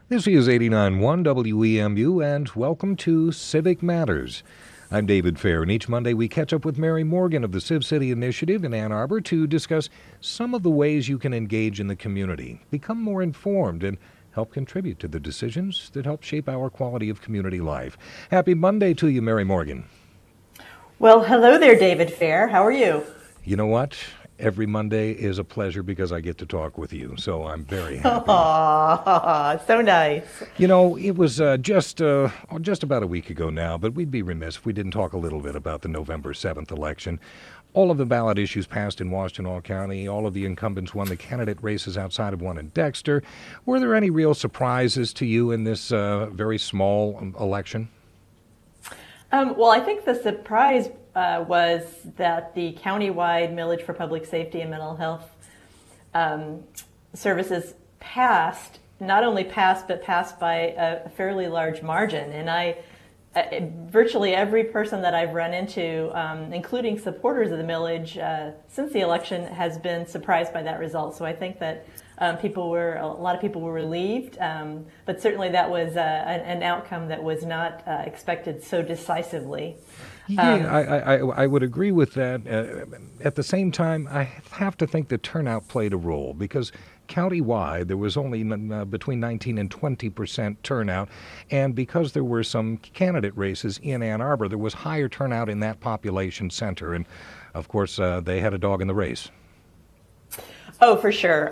This is 89.1 WEMU, and welcome to Civic Matters. I'm David Fair, and each Monday we catch up with Mary Morgan of the Civ City Initiative in Ann Arbor to discuss some of the ways you can engage in the community, become more informed, and help contribute to the decisions that help shape our quality of community life. Happy Monday to you, Mary Morgan. Well, hello there, David Fair. How are you? You know what? Every Monday is a pleasure because I get to talk with you, so I'm very happy. Aw, so nice. You know, it was just about a week ago now, but we'd be remiss if we didn't talk a little bit about the November 7th election. All of the ballot issues passed in Washtenaw County. All of the incumbents won the candidate races outside of one in Dexter. Were there any real surprises to you in this very small election? Well, I think the surprise was that the countywide millage for public safety and mental health services passed, not only passed, but passed by a fairly large margin. And virtually every person that I've run into, including supporters of the millage since the election, has been surprised by that result. So I think that a lot of people were relieved, but certainly that was an outcome that was not expected so decisively. Yeah, I would agree with that. At the same time, I have to think the turnout played a role because countywide there was only between 19 and 20% turnout, and because there were some candidate races in Ann Arbor, there was higher turnout in that population center, and of course they had a dog in the race. Oh, for sure.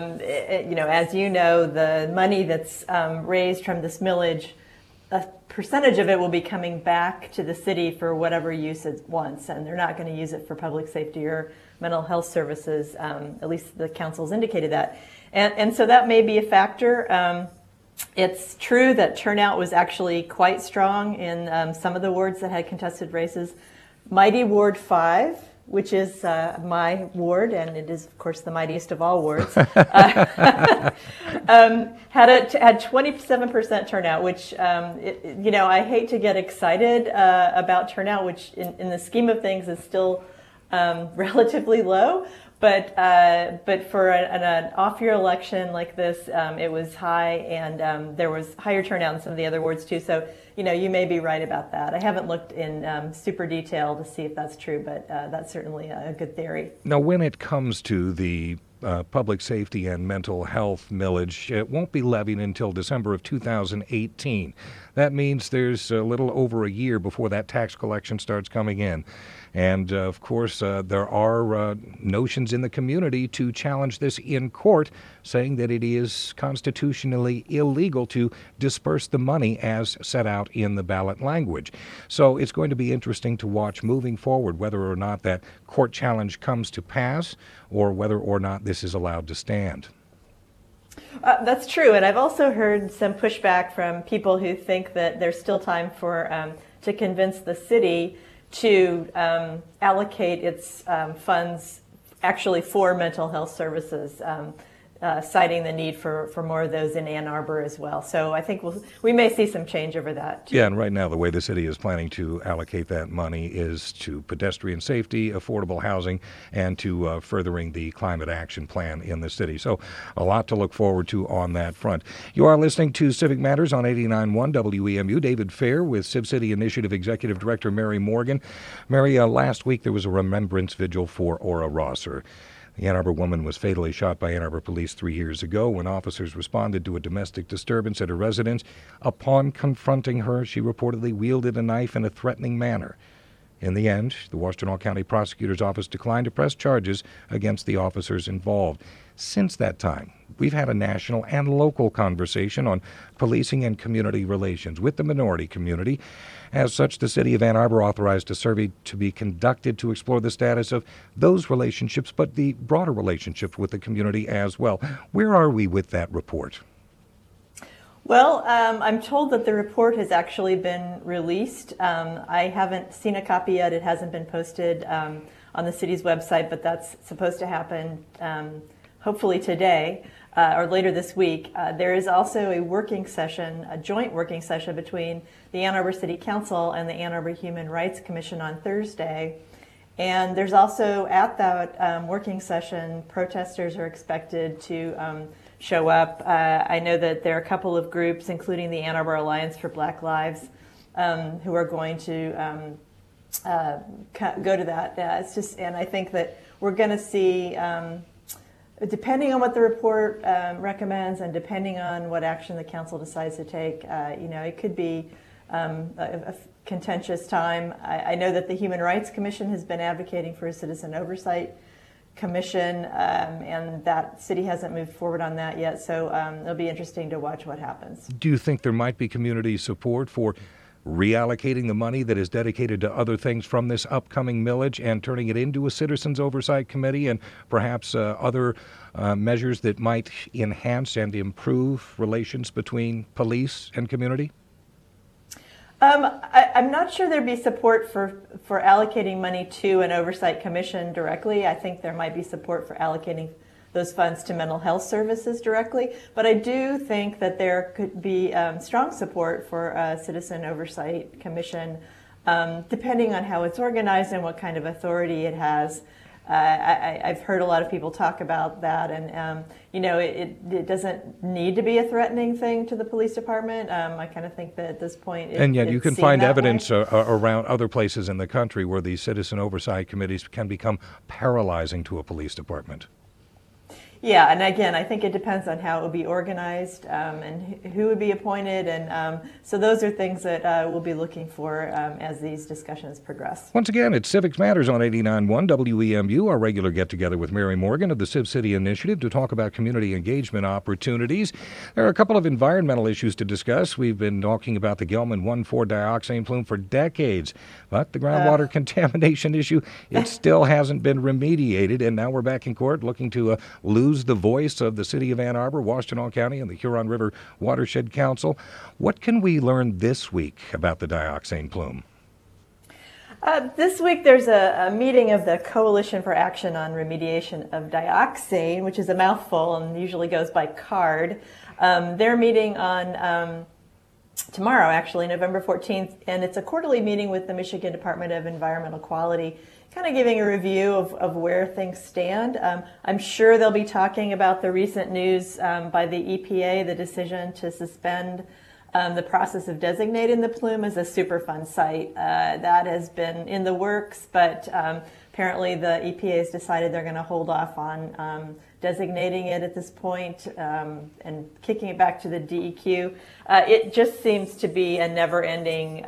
As you know, the money that's raised from this millage, a percentage of it will be coming back to the city for whatever use it wants, and they're not going to use it for public safety or mental health services. At least the council's indicated that. And so that may be a factor. It's true that turnout was actually quite strong in some of the wards that had contested races. Mighty Ward 5, which is my ward, and it is, of course, the mightiest of all wards, had 27% turnout, which, I hate to get excited about turnout, which in the scheme of things is still relatively low. But for an off-year election like this, it was high, and there was higher turnout in some of the other wards too. So, you may be right about that. I haven't looked in super detail to see if that's true, but that's certainly a good theory. Now, when it comes to the public safety and mental health millage, it won't be levied until December of 2018. That means there's a little over a year before that tax collection starts coming in. And, of course, there are notions in the community to challenge this in court, saying that it is constitutionally illegal to disperse the money as set out in the ballot language. So it's going to be interesting to watch moving forward whether or not that court challenge comes to pass or whether or not this is allowed to stand. That's true, and I've also heard some pushback from people who think that there's still time to convince the city to allocate its funds actually for mental health services, citing the need for more of those in Ann Arbor as well. So I think we may see some change over that too. Yeah, and right now the way the city is planning to allocate that money is to pedestrian safety, affordable housing, and to furthering the climate action plan in the city. So a lot to look forward to on that front. You are listening to Civic Matters on 89.1 WEMU. David Fair with Civ City Initiative Executive Director Mary Morgan. Mary, last week there was a remembrance vigil for Ora Rosser. The Ann Arbor woman was fatally shot by Ann Arbor police 3 years ago when officers responded to a domestic disturbance at her residence. Upon confronting her, she reportedly wielded a knife in a threatening manner. In the end, the Washtenaw County Prosecutor's Office declined to press charges against the officers involved. Since that time, we've had a national and local conversation on policing and community relations with the minority community. As such, the City of Ann Arbor authorized a survey to be conducted to explore the status of those relationships, but the broader relationship with the community as well. Where are we with that report? Well, I'm told that the report has actually been released. I haven't seen a copy yet. It hasn't been posted on the city's website, but that's supposed to happen hopefully today or later this week. There is also a working session, a joint working session between the Ann Arbor City Council and the Ann Arbor Human Rights Commission on Thursday. And there's also, at that working session, protesters are expected to show up. I know that there are a couple of groups, including the Ann Arbor Alliance for Black Lives, who are going to go to that. It's just, and I think that we're going to see, depending on what the report recommends, and depending on what action the council decides to take, it could be a contentious time. I know that the Human Rights Commission has been advocating for a citizen oversight commission, and that city hasn't moved forward on that yet. So it'll be interesting to watch what happens. Do you think there might be community support for reallocating the money that is dedicated to other things from this upcoming millage and turning it into a citizens oversight committee, and perhaps other measures that might enhance and improve relations between police and community? I'm not sure there'd be support for allocating money to an oversight commission directly. I think there might be support for allocating those funds to mental health services directly. But I do think that there could be strong support for a citizen oversight commission, depending on how it's organized and what kind of authority it has. I've heard a lot of people talk about that, and it doesn't need to be a threatening thing to the police department. I kind of think that at this point, and yet you can find evidence around other places in the country where these citizen oversight committees can become paralyzing to a police department. Yeah, and again, I think it depends on how it would be organized and who would be appointed, and so those are things that we'll be looking for as these discussions progress. Once again, it's Civics Matters on 89.1 WEMU, our regular get-together with Mary Morgan of the Civ City Initiative to talk about community engagement opportunities. There are a couple of environmental issues to discuss. We've been talking about the Gelman 1,4-dioxane plume for decades, but the groundwater contamination issue, it still hasn't been remediated, and now we're back in court looking to lose the voice of the city of Ann Arbor, Washtenaw County, and the Huron River Watershed Council. What can we learn this week about the dioxane plume? This week there's a meeting of the Coalition for Action on Remediation of Dioxane, which is a mouthful and usually goes by CARD. They're meeting on tomorrow, actually, November 14th, and it's a quarterly meeting with the Michigan Department of Environmental Quality, kind of giving a review of where things stand. I'm sure they'll be talking about the recent news by the EPA, the decision to suspend the process of designating the plume as a Superfund site. That has been in the works, but apparently the EPA has decided they're going to hold off on designating it at this point and kicking it back to the DEQ. It just seems to be a never-ending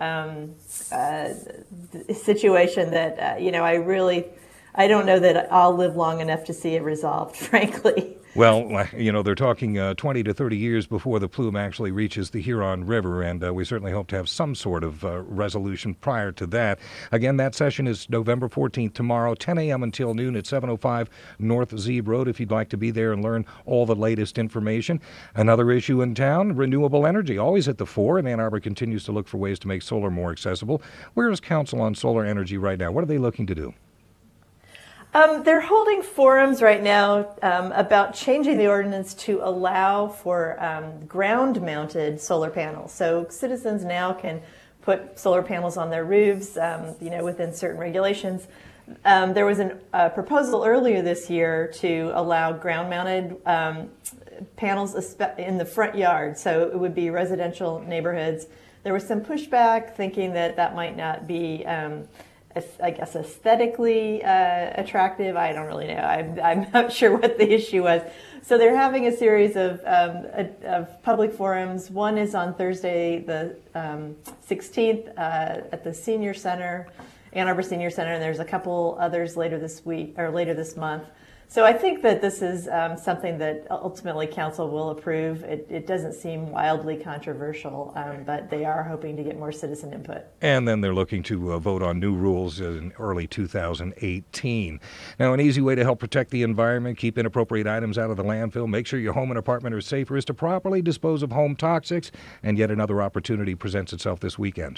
situation that, I don't know that I'll live long enough to see it resolved, frankly. Well, they're talking 20 to 30 years before the plume actually reaches the Huron River, and we certainly hope to have some sort of resolution prior to that. Again, that session is November 14th, tomorrow, 10 a.m. until noon at 705 North Zeeb Road, if you'd like to be there and learn all the latest information. Another issue in town, renewable energy, always at the fore, and Ann Arbor continues to look for ways to make solar more accessible. Where is Council on Solar Energy right now? What are they looking to do? They're holding forums right now about changing the ordinance to allow for ground-mounted solar panels. So citizens now can put solar panels on their roofs, within certain regulations. There was a proposal earlier this year to allow ground-mounted panels in the front yard, so it would be residential neighborhoods. There was some pushback, thinking that might not be I guess aesthetically attractive. I don't really know. I'm not sure what the issue was. So they're having a series of public forums. One is on Thursday, the 16th, at the Senior Center, Ann Arbor Senior Center, and there's a couple others later this week or later this month. So I think that this is something that ultimately council will approve. It doesn't seem wildly controversial, but they are hoping to get more citizen input. And then they're looking to vote on new rules in early 2018. Now, an easy way to help protect the environment, keep inappropriate items out of the landfill, make sure your home and apartment are safer, is to properly dispose of home toxics. And yet another opportunity presents itself this weekend.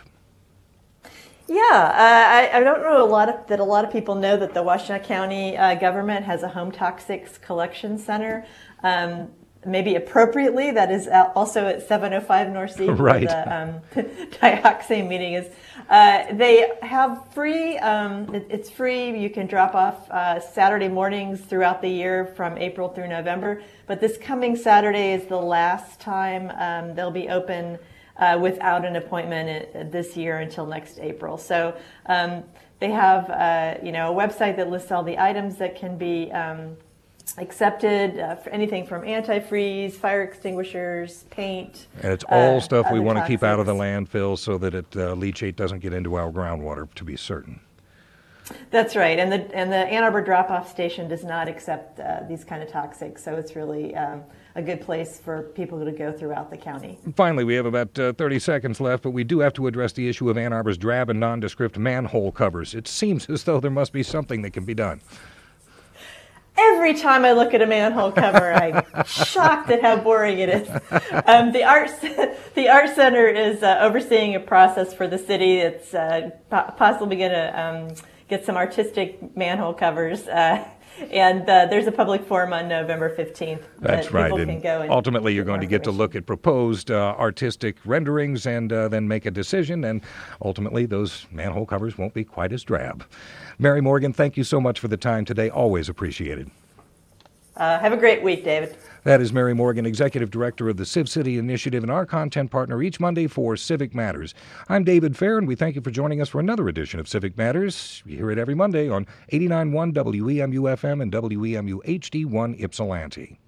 Yeah, I don't know a lot of people know that the Washtenaw County government has a home toxics collection center. maybe appropriately, that is also at 705 North C, right. where the dioxane meeting is. They have free, it's free, you can drop off Saturday mornings throughout the year from April through November, but this coming Saturday is the last time they'll be open without an appointment this year until next April. So they have a website that lists all the items that can be accepted, for anything from antifreeze, fire extinguishers, paint. And it's all stuff we other want to keep out of the toxics. landfill so that leachate doesn't get into our groundwater, to be certain. That's right, and the Ann Arbor drop-off station does not accept these kind of toxics, so it's really a good place for people to go throughout the county. Finally, we have about 30 seconds left, but we do have to address the issue of Ann Arbor's drab and nondescript manhole covers. It seems as though there must be something that can be done. Every time I look at a manhole cover, I'm shocked at how boring it is. The Art Center is overseeing a process for the city. It's possibly going to get some artistic manhole covers. And there's a public forum on November 15th. That's right. People can go and ultimately, you're going to get to information. look at proposed artistic renderings and then make a decision. And ultimately, those manhole covers won't be quite as drab. Mary Morgan, thank you so much for the time today. Always appreciated. Have a great week, David. That is Mary Morgan, Executive Director of the Civ City Initiative and our content partner each Monday for Civic Matters. I'm David Fair, and we thank you for joining us for another edition of Civic Matters. You hear it every Monday on 89.1 WEMU FM and WEMU HD1 Ypsilanti.